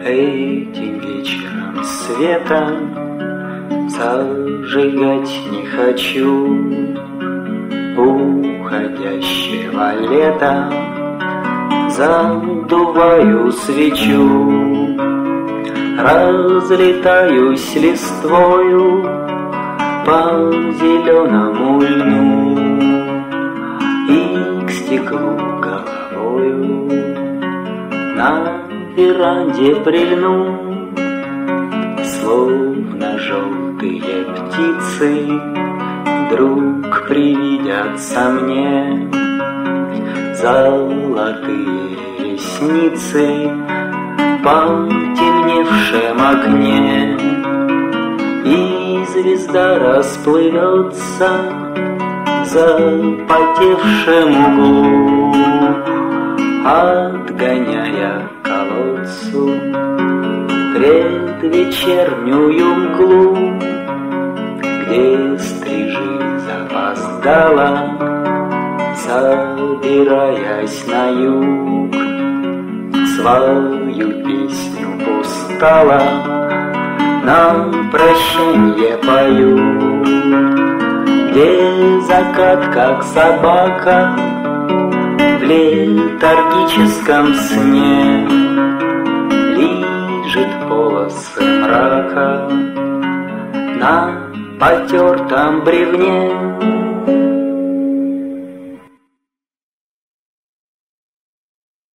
Этим вечером света зажигать не хочу. Уходящего лета задуваю свечу, разлетаюсь листвою по зеленому льну и к стеклу головою на веранде прильну, словно желтые птицы вдруг привидятся мне. Золотые ресницы в потемневшем окне, и звезда расплывется в запотевшем углу, отгоняя колодцу предвечернюю мглу, где стрижи запоздала, собираясь на юг, свою песню устала, на прощанье пою, где закат, как собака, в летаргическом сне лижет полосы мрака на потертом бревне.